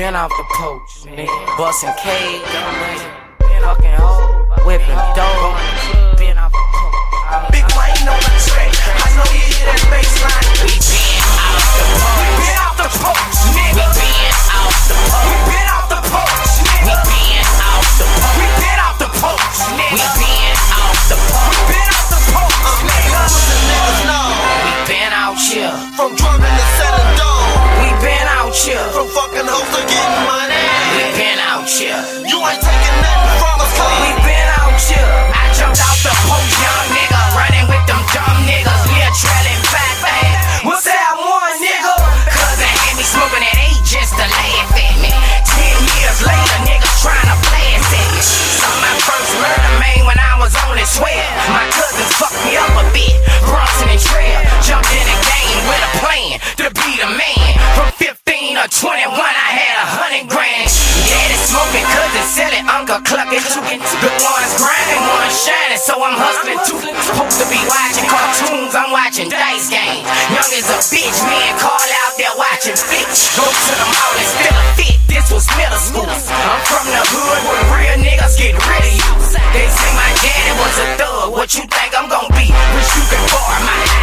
been off the poach, nigga. Bustin' cage, fucking hoe, whipping dope. Been off the poach. Big Wayne on the track. I know you hear that bass line. We been off the poach. We been off the poach, nigga. We been off the poach. We been off the poach, nigga. We been off the poach. We been off the poach, nigga. We been off the poach. We been off the poach, nigga. The niggas know. We been out here. From drumming to selling dope. We been out here. From fucking hoes to getting money. We been out here. You ain't taking nothing from us, cuz We been out here. I jumped out the poach, young nigga, running with them dumb niggas. We a trailing fat bag. what's that one, nigga? Cousin had me smoking that A just to laugh at me. 10 years later, niggas trying to blast at me. Saw my first murder, man, when I was on his swear. My cousins fucked me up a bit. Bronson and Trail jumped in the game with a plan to be the man. From 15 to 21, I had 100 grand. Daddy smoking, cousin selling, uncle clucking. The one's grinding, one's shining, so I'm hustling too. Supposed to be watching cartoons, I'm watching Dice Game. Young as a bitch, me and Carl out there watching flicks. Go to the mall and steal a fit, this was middle school. I'm from the hood where real niggas get rid of you. They say my daddy was a thug, what you think I'm gon' be? Wish you could borrow my